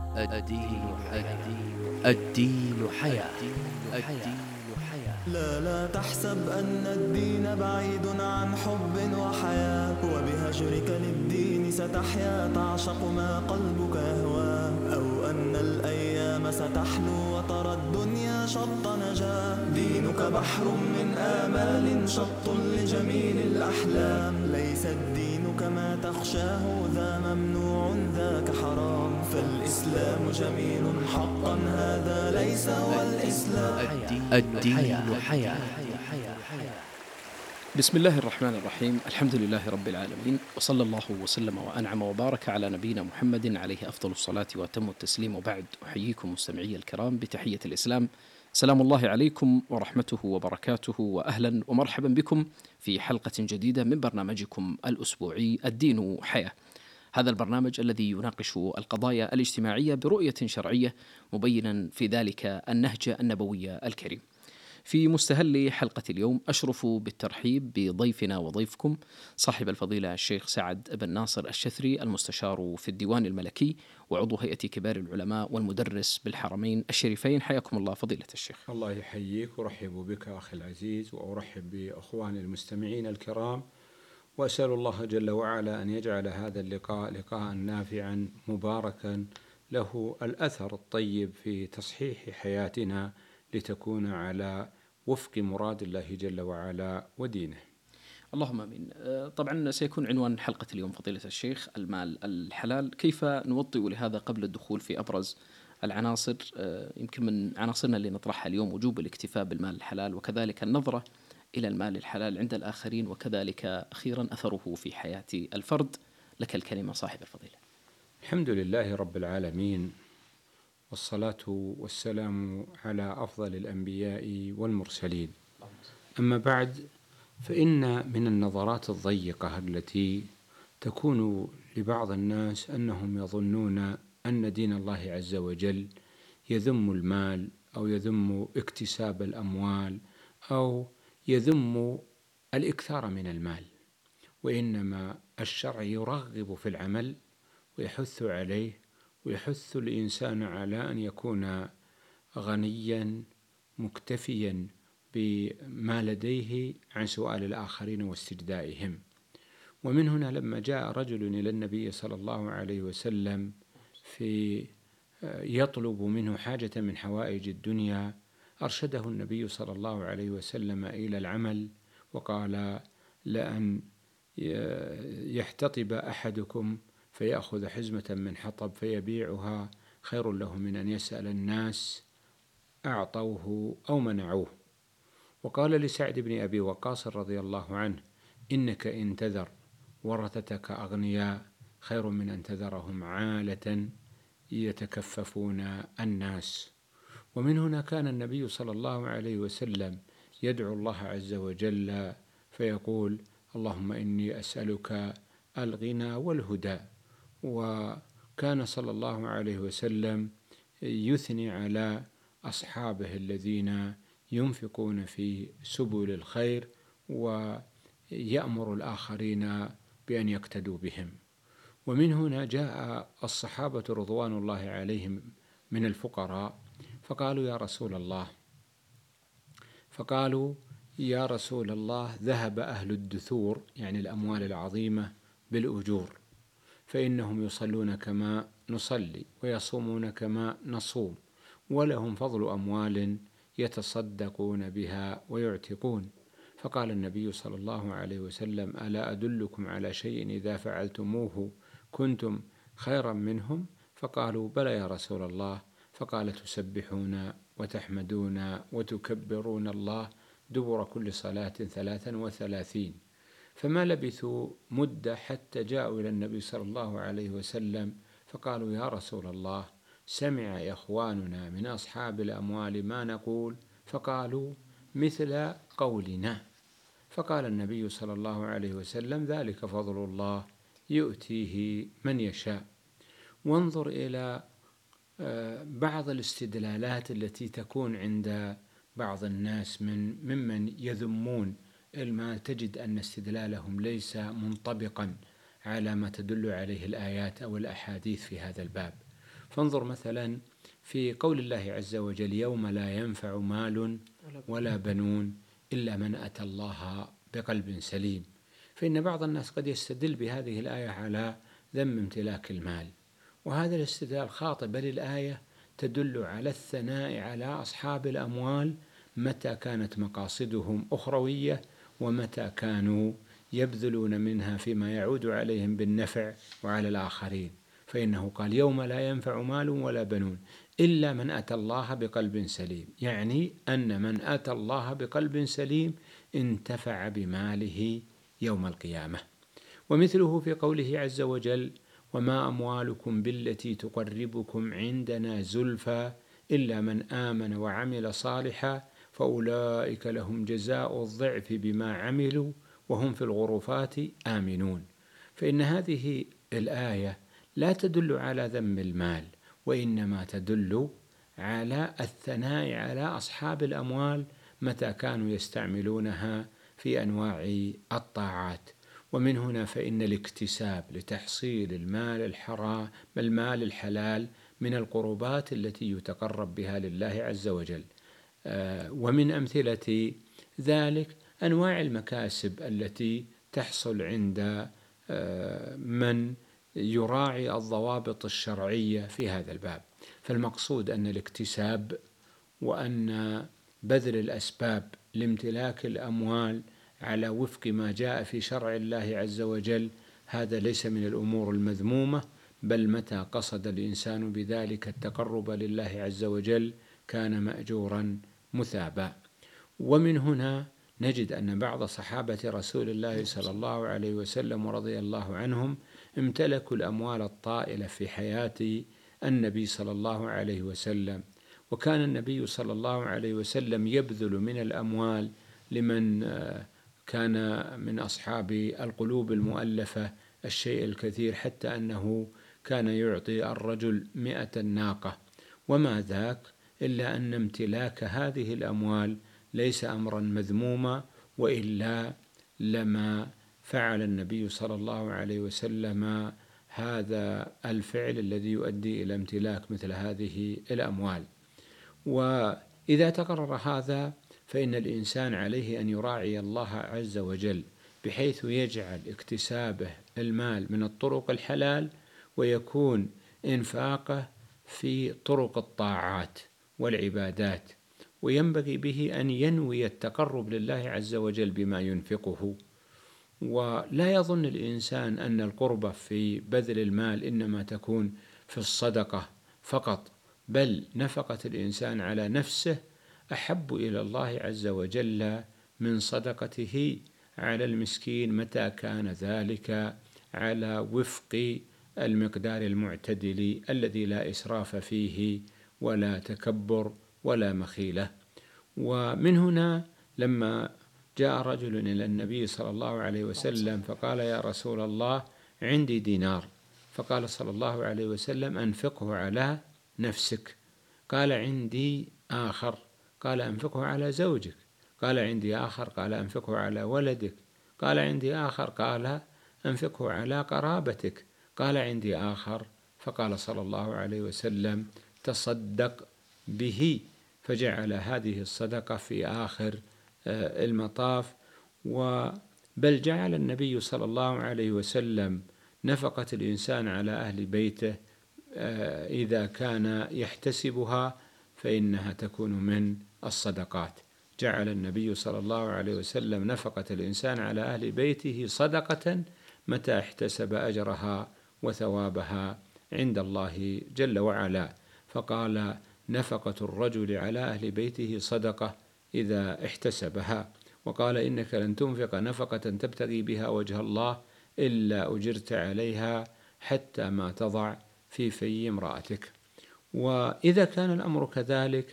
الدين حياة. لا تحسب أن الدين بعيد عن حب وحياة، وبهجرك للدين ستحيا تعشق ما قلبك يهوى، أو أن الأيام ستحلو وترى الدنيا شط نجاة. دينك بحر من آمال شط لجميل الأحلام، ليس الدين كما تخشاه ذا ممنوع ذاك حرام، فالإسلام جميل حقا هذا ليس هو الإسلام. الدين حياة. بسم الله الرحمن الرحيم. الحمد لله رب العالمين، وصلى الله وسلم وأنعم وبارك على نبينا محمد عليه أفضل الصلاة وأتم التسليم، وبعد أحييكم مستمعي الكرام بتحية الإسلام. سلام الله عليكم ورحمته وبركاته، وأهلا ومرحبا بكم في حلقة جديدة من برنامجكم الأسبوعي الدين حياة. هذا البرنامج الذي يناقش القضايا الاجتماعية برؤية شرعية، مبينا في ذلك النهج النبوي الكريم. في مستهل حلقة اليوم أشرف بالترحيب بضيفنا وضيفكم صاحب الفضيلة الشيخ سعد بن ناصر الشثري، المستشار في الديوان الملكي وعضو هيئة كبار العلماء والمدرس بالحرمين الشريفين. حياكم الله فضيلة الشيخ. الله يحييك، ورحب بك أخي العزيز، وأرحب بأخواني المستمعين الكرام، وأسأل الله جل وعلا أن يجعل هذا اللقاء لقاء نافعا مباركا له الأثر الطيب في تصحيح حياتنا لتكون على وفق مراد الله جل وعلا ودينه. اللهم امين. طبعا سيكون عنوان حلقة اليوم فضيلة الشيخ المال الحلال. كيف نوطئ لهذا قبل الدخول في أبرز العناصر؟ يمكن من عناصرنا اللي نطرحها اليوم وجوب الاكتفاء بالمال الحلال، وكذلك النظرة إلى المال الحلال عند الآخرين، وكذلك أخيرا أثره في حياة الفرد. لك الكلمة صاحب الفضيلة. الحمد لله رب العالمين، والصلاة والسلام على أفضل الأنبياء والمرسلين. أما بعد، فإن من النظرات الضيقة التي تكون لبعض الناس أنهم يظنون أن دين الله عز وجل يذم المال، أو يذم اكتساب الأموال، أو يذم الإكثار من المال، وإنما الشرع يرغب في العمل ويحث عليه، ويحث الإنسان على أن يكون غنيا مكتفيا بما لديه عن سؤال الآخرين واستجدائهم. ومن هنا لما جاء رجل إلى النبي صلى الله عليه وسلم في يطلب منه حاجة من حوائج الدنيا، أرشده النبي صلى الله عليه وسلم إلى العمل، وقال: لأن يحتطب أحدكم فيأخذ حزمة من حطب فيبيعها خير له من أن يسأل الناس أعطوه أو منعوه. وقال لسعد بن أبي وقاص رضي الله عنه: إنك إن تذر ورثتك أغنياء خير من أن تذرهم عالة يتكففون الناس. ومن هنا كان النبي صلى الله عليه وسلم يدعو الله عز وجل فيقول: اللهم إني أسألك الغنى والهدى. وكان صلى الله عليه وسلم يثني على أصحابه الذين ينفقون في سبل الخير ويأمر الآخرين بأن يقتدوا بهم. ومن هنا جاء الصحابة رضوان الله عليهم من الفقراء فقالوا: يا رسول الله ذهب أهل الدثور، يعني الأموال العظيمة، بالأجور، فإنهم يصلون كما نصلي ويصومون كما نصوم، ولهم فضل أموال يتصدقون بها ويعتقون. فقال النبي صلى الله عليه وسلم: ألا أدلكم على شيء إذا فعلتموه كنتم خيرا منهم؟ فقالوا: بلى يا رسول الله. فقال: تسبحون وتحمدون وتكبرون الله دبر كل صلاة 33. فما لبثوا مدة حتى جاءوا إلى النبي صلى الله عليه وسلم فقالوا: يا رسول الله، سمع إخواننا من أصحاب الأموال ما نقول، فقالوا مثل قولنا. فقال النبي صلى الله عليه وسلم: ذلك فضل الله يؤتيه من يشاء. وانظر إلى بعض الاستدلالات التي تكون عند بعض الناس ممن يذمون المال، تجد أن استدلالهم ليس منطبقا على ما تدل عليه الآيات أو الأحاديث في هذا الباب. فانظر مثلا في قول الله عز وجل: يوم لا ينفع مال ولا بنون إلا من أتى الله بقلب سليم. فإن بعض الناس قد يستدل بهذه الآية على ذم امتلاك المال، وهذا الاستدلال خاطئ، بل الآية تدل على الثناء على أصحاب الأموال متى كانت مقاصدهم أخروية، ومتى كانوا يبذلون منها فيما يعود عليهم بالنفع وعلى الآخرين. فإنه قال: يوم لا ينفع مال ولا بنون إلا من أتى الله بقلب سليم، يعني أن من أتى الله بقلب سليم انتفع بماله يوم القيامة. ومثله في قوله عز وجل: وما أموالكم بالتي تقربكم عندنا زلفى إلا من آمن وعمل صالحا فأولئك لهم جزاء الضعف بما عملوا وهم في الغرفات آمنون. فإن هذه الآية لا تدل على ذم المال، وإنما تدل على الثناء على أصحاب الأموال متى كانوا يستعملونها في أنواع الطاعات. ومن هنا فإن الاكتساب لتحصيل المال الحلال من القربات التي يتقرب بها لله عز وجل. ومن أمثلة ذلك أنواع المكاسب التي تحصل عند من يراعي الضوابط الشرعية في هذا الباب. فالمقصود أن الاكتساب وأن بذل الأسباب لامتلاك الأموال على وفق ما جاء في شرع الله عز وجل هذا ليس من الأمور المذمومة، بل متى قصد الإنسان بذلك التقرب لله عز وجل كان مأجورا مثابا. ومن هنا نجد أن بعض صحابة رسول الله صلى الله عليه وسلم ورضي الله عنهم امتلكوا الأموال الطائلة في حياة النبي صلى الله عليه وسلم، وكان النبي صلى الله عليه وسلم يبذل من الأموال لمن كان من أصحاب القلوب المؤلفة الشيء الكثير، حتى أنه كان يعطي الرجل 100 ناقة، وما ذاك إلا أن امتلاك هذه الأموال ليس أمرا مذموما، وإلا لما فعل النبي صلى الله عليه وسلم هذا الفعل الذي يؤدي إلى امتلاك مثل هذه الأموال. وإذا تقرر هذا فإن الإنسان عليه أن يراعي الله عز وجل بحيث يجعل اكتسابه المال من الطرق الحلال، ويكون إنفاقه في طرق الطاعات والعبادات، وينبغي به أن ينوي التقرب لله عز وجل بما ينفقه. ولا يظن الإنسان أن القربة في بذل المال إنما تكون في الصدقة فقط، بل نفقة الإنسان على نفسه أحب إلى الله عز وجل من صدقته على المسكين متى كان ذلك على وفق المقدار المعتدل الذي لا إسراف فيه ولا تكبر ولا مخيلة. ومن هنا لما جاء رجل إلى النبي صلى الله عليه وسلم فقال: يا رسول الله عندي دينار. فقال صلى الله عليه وسلم: أنفقه على نفسك. قال: عندي آخر. قال: أنفقه على زوجك. قال: عندي آخر. قال: أنفقه على ولدك. قال: عندي آخر. قال: أنفقه على قرابتك. قال: عندي آخر. فقال صلى الله عليه وسلم: تصدق به. فجعل هذه الصدقة في آخر المطاف. بل جعل النبي صلى الله عليه وسلم نفقة الإنسان على أهل بيته إذا كان يحتسبها فإنها تكون من الصدقات. جعل النبي صلى الله عليه وسلم نفقة الإنسان على أهل بيته صدقة متى احتسب أجرها وثوابها عند الله جل وعلا. فقال: نفقة الرجل على أهل بيته صدقة إذا احتسبها. وقال: إنك لن تنفق نفقة تبتغي بها وجه الله إلا أجرت عليها حتى ما تضع في في امرأتك. وإذا كان الأمر كذلك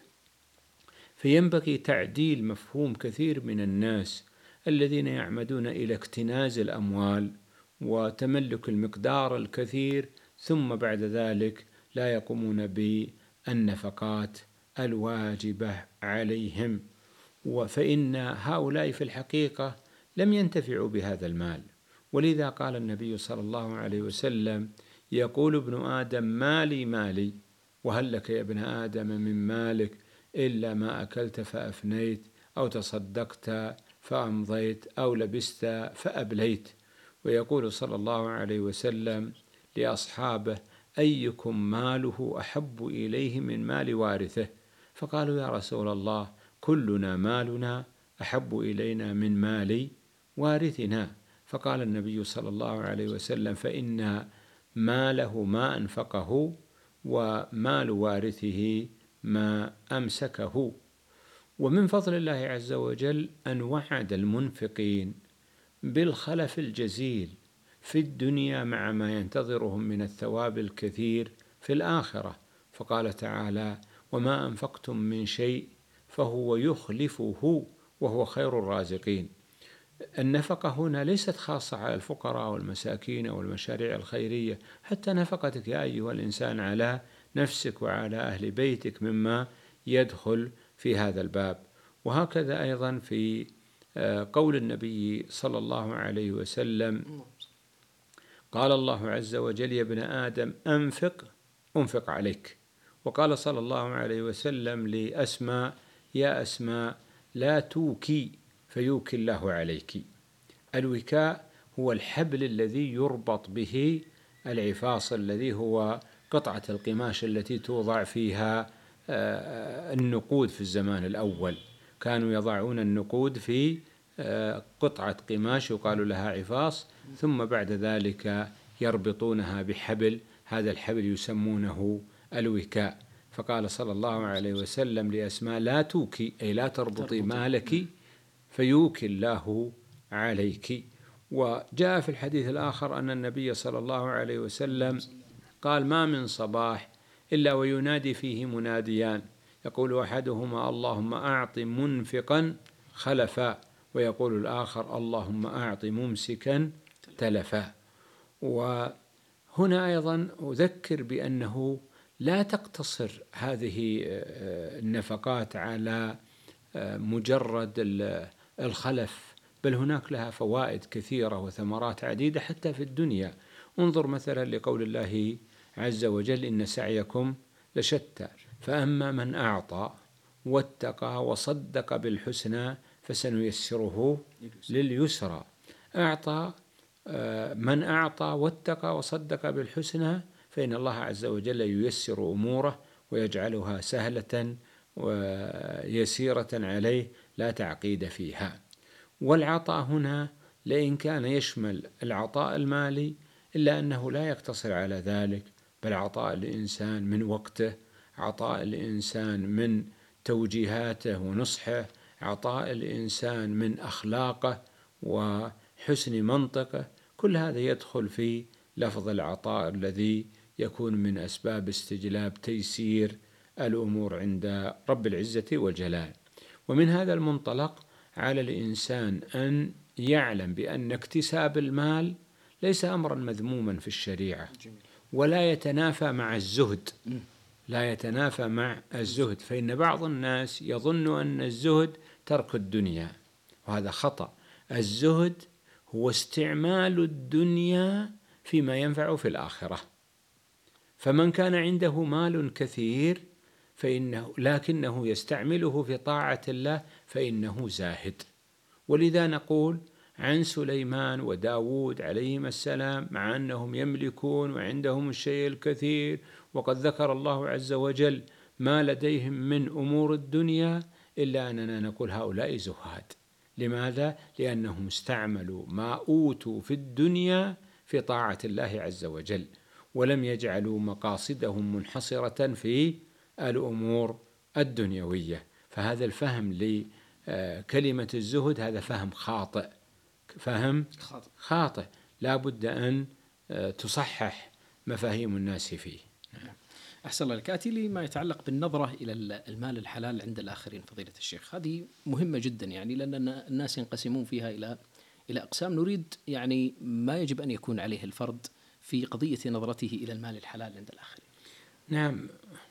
فينبغي تعديل مفهوم كثير من الناس الذين يعمدون إلى اكتناز الأموال وتملك المقدار الكثير، ثم بعد ذلك لا يقومون بالنفقات الواجبة عليهم. فإن هؤلاء في الحقيقة لم ينتفعوا بهذا المال، ولذا قال النبي صلى الله عليه وسلم: يقول ابن آدم: مالي مالي، وهل لك يا ابن آدم من مالك إلا ما أكلت فأفنيت، أو تصدقت فأمضيت، أو لبست فأبليت. ويقول صلى الله عليه وسلم لأصحابه: أيكم ماله أحب إليه من مال وارثه؟ فقالوا: يا رسول الله، كلنا مالنا أحب إلينا من مال وارثنا. فقال النبي صلى الله عليه وسلم: فإن ماله ما أنفقه، ومال وارثه ما أمسكه. ومن فضل الله عز وجل أن وعد المنفقين بالخلف الجزيل في الدنيا مع ما ينتظرهم من الثواب الكثير في الآخرة، فقال تعالى: وما أنفقتم من شيء فهو يخلفه وهو خير الرازقين. النفقة هنا ليست خاصة على الفقراء والمساكين والمشاريع الخيرية، حتى نفقتك يا أيها الإنسان على نفسك وعلى أهل بيتك مما يدخل في هذا الباب. وهكذا أيضا في قول النبي صلى الله عليه وسلم: قال الله عز وجل: يا ابن آدم أنفق عليك. وقال صلى الله عليه وسلم لأسماء: يا أسماء لا توكي فيوكي الله عليك. الوكاء هو الحبل الذي يربط به العفاص، الذي هو قطعة القماش التي توضع فيها النقود. في الزمان الأول كانوا يضعون النقود في قطعة قماش يقال لها عفاص، ثم بعد ذلك يربطونها بحبل، هذا الحبل يسمونه الوكاء. فقال صلى الله عليه وسلم لأسماء: لا توكي، أي لا تربطي مالك فيوكي الله عليك. وجاء في الحديث الآخر أن النبي صلى الله عليه وسلم قال: ما من صباح إلا وينادي فيه مناديان، يقول أحدهما: اللهم أعط منفقا خلفا، ويقول الآخر: اللهم أعط ممسكا تلفا. وهنا أيضا أذكر بأنه لا تقتصر هذه النفقات على مجرد الخلف، بل هناك لها فوائد كثيرة وثمرات عديدة حتى في الدنيا. انظر مثلا لقول الله عز وجل: إن سعيكم لشتى، فأما من أعطى واتقى وصدق بالحسنى فسنيسره لليسرى. من أعطى واتقى وصدق بالحسنى فإن الله عز وجل ييسر أموره ويجعلها سهلة ويسيرة عليه لا تعقيد فيها. والعطاء هنا لئن كان يشمل العطاء المالي إلا أنه لا يقتصر على ذلك، بل عطاء الإنسان من وقته، عطاء الإنسان من توجيهاته ونصحه، عطاء الإنسان من أخلاقه وحسن منطقه، كل هذا يدخل في لفظ العطاء الذي يكون من أسباب استجلاب تيسير الأمور عند رب العزة والجلال. ومن هذا المنطلق على الإنسان أن يعلم بأن اكتساب المال ليس أمرا مذموما في الشريعة، ولا يتنافى مع الزهد، لا يتنافى مع الزهد. فإن بعض الناس يظن أن الزهد ترك الدنيا، وهذا خطأ. الزهد هو استعمال الدنيا فيما ينفع في الآخرة. فمن كان عنده مال كثير لكنه يستعمله في طاعة الله فإنه زاهد. ولذا نقول عن سليمان وداود عليهم السلام: مع أنهم يملكون وعندهم الشيء الكثير، وقد ذكر الله عز وجل ما لديهم من أمور الدنيا، إلا أننا نقول هؤلاء زهاد. لماذا؟ لأنهم استعملوا ما أوتوا في الدنيا في طاعة الله عز وجل، ولم يجعلوا مقاصدهم منحصرة في الأمور الدنيوية. فهذا الفهم لكلمة الزهد هذا فهم خاطئ، فهم خاطئ، لا بد أن تصحح مفاهيم الناس فيه. أحسن الله لك. آتي لي ما يتعلق بالنظرة إلى المال الحلال عند الآخرين فضيلة الشيخ. هذه مهمة جدا، يعني لأن الناس ينقسمون فيها إلى أقسام. نريد يعني ما يجب أن يكون عليه الفرد في قضية نظرته إلى المال الحلال عند الآخرين. نعم،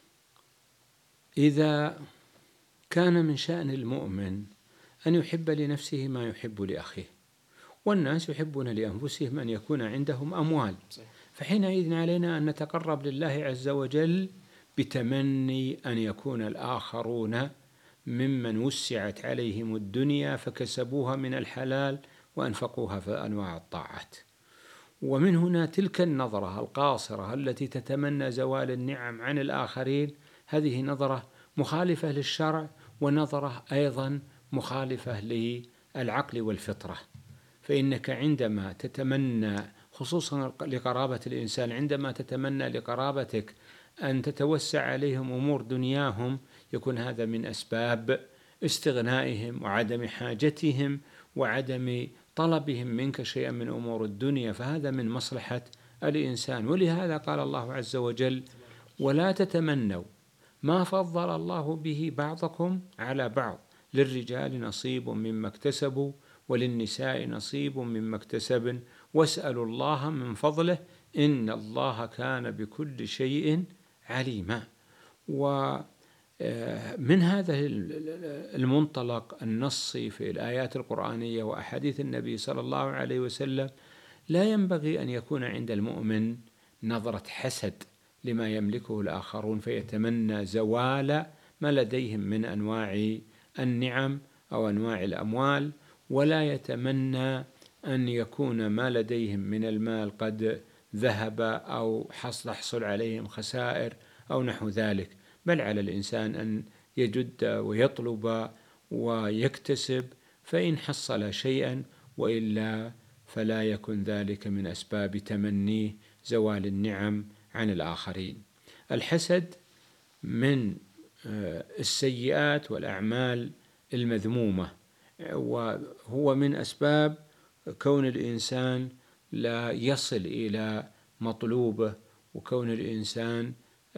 إذا كان من شأن المؤمن أن يحب لنفسه ما يحب لأخيه، والناس يحبون لأنفسهم أن يكون عندهم أموال، فحينئذ علينا أن نتقرب لله عز وجل بتمني أن يكون الآخرون ممن وسعت عليهم الدنيا فكسبوها من الحلال وأنفقوها في أنواع الطاعات. ومن هنا تلك النظرة القاصرة التي تتمنى زوال النعم عن الآخرين، هذه نظرة مخالفة للشرع، ونظرة أيضا مخالفة للعقل والفطرة. فإنك عندما تتمنى، خصوصا لقرابة الإنسان، عندما تتمنى لقرابتك أن تتوسع عليهم أمور دنياهم، يكون هذا من أسباب استغنائهم وعدم حاجتهم وعدم طلبهم منك شيئا من أمور الدنيا، فهذا من مصلحة الإنسان. ولهذا قال الله عز وجل: ولا تتمنوا ما فضل الله به بعضكم على بعض، للرجال نصيب مما اكتسبوا وللنساء نصيب مما اكتسبن واسألوا الله من فضله إن الله كان بكل شيء عليما. ومن هذا المنطلق النصي في الآيات القرآنية وأحاديث النبي صلى الله عليه وسلم، لا ينبغي أن يكون عند المؤمن نظرة حسد لما يملكه الآخرون فيتمنى زوال ما لديهم من أنواع النعم أو أنواع الأموال، ولا يتمنى أن يكون ما لديهم من المال قد ذهب أو تحصل عليهم خسائر أو نحو ذلك، بل على الإنسان أن يجد ويطلب ويكتسب، فإن حصل شيئا، وإلا فلا يكن ذلك من أسباب تمنيه زوال النعم عن الآخرين. الحسد من السيئات والأعمال المذمومة، وهو من أسباب كون الإنسان لا يصل إلى مطلوبه، وكون الإنسان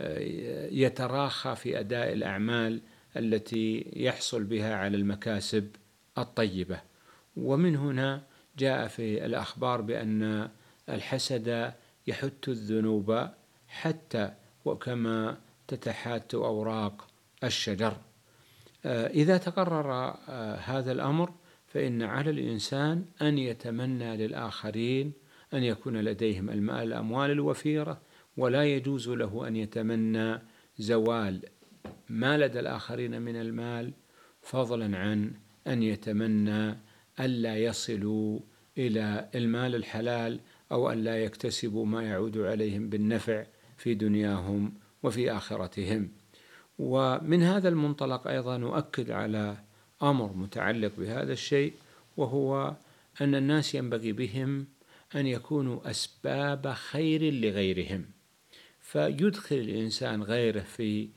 يتراخى في أداء الأعمال التي يحصل بها على المكاسب الطيبة. ومن هنا جاء في الأخبار بأن الحسد يحت الذنوب حتى وكما تتحات أوراق الشجر. إذا تقرر هذا الأمر، فإن على الإنسان أن يتمنى للآخرين أن يكون لديهم الأموال الوفيرة، ولا يجوز له أن يتمنى زوال ما لدى الآخرين من المال، فضلا عن أن يتمنى ألا يصلوا إلى المال الحلال أو ألا يكتسبوا ما يعود عليهم بالنفع في دنياهم وفي آخرتهم. ومن هذا المنطلق أيضا نؤكد على أمر متعلق بهذا الشيء، وهو أن الناس ينبغي بهم أن يكونوا أسباب خير لغيرهم، فيدخل الإنسان غيره في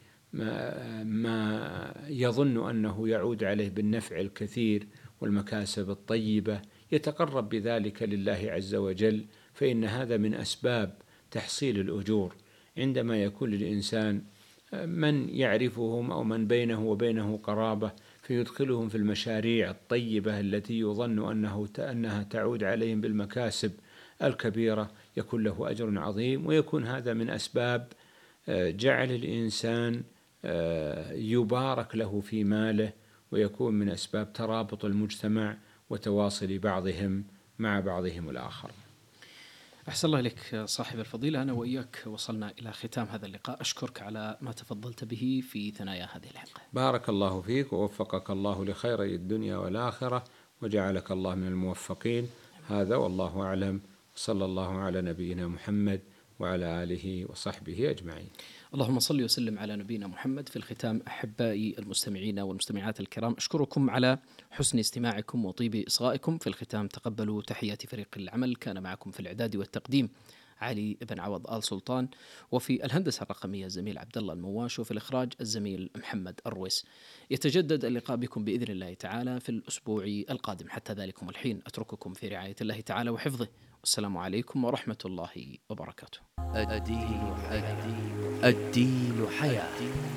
ما يظن أنه يعود عليه بالنفع الكثير والمكاسب الطيبة، يتقرب بذلك لله عز وجل، فإن هذا من أسباب تحصيل الأجور. عندما يكون للإنسان من يعرفهم أو من بينه وبينه قرابة فيدخلهم في المشاريع الطيبة التي يظن أنها تعود عليهم بالمكاسب الكبيرة، يكون له أجر عظيم، ويكون هذا من أسباب جعل الإنسان يبارك له في ماله، ويكون من أسباب ترابط المجتمع وتواصل بعضهم مع بعضهم الآخر. أحسن الله إليك صاحب الفضيلة. أنا وإياك وصلنا إلى ختام هذا اللقاء، أشكرك على ما تفضلت به في ثنايا هذه الحلقة. بارك الله فيك ووفقك الله لخيري الدنيا والآخرة، وجعلك الله من الموفقين. هذا والله أعلم، صلى الله على نبينا محمد وعلى آله وصحبه أجمعين. اللهم صل وسلم على نبينا محمد. في الختام أحبائي المستمعين والمستمعات الكرام، أشكركم على حسن استماعكم وطيب إصغائكم. في الختام تقبلوا تحيات فريق العمل، كان معكم في الإعداد والتقديم علي بن عوض آل سلطان، وفي الهندسة الرقمية الزميل عبد الله المواش، وفي الإخراج الزميل محمد الرويس. يتجدد اللقاء بكم بإذن الله تعالى في الأسبوع القادم. حتى ذلكم الحين أترككم في رعاية الله تعالى وحفظه، والسلام عليكم ورحمة الله وبركاته. الدين حياة.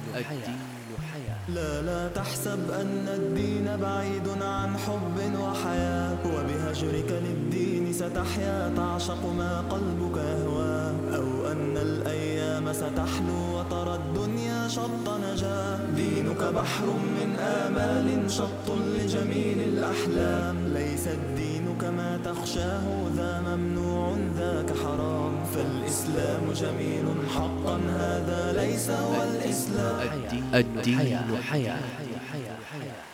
لا تحسب أن الدين بعيد عن حب وحياة، وبهجرك للدين ستحيا تعشق ما قلبك يهوى، أو أن الأيام ستحلو وترى الدنيا شط نجاة. دينك بحر من آمال شط لجميل الأحلام، ليس الدين كما تخشاه ذا ممنوع ذاك حرام. فالإسلام جميل حقا، هذا ليس هو الإسلام. الدين حياة.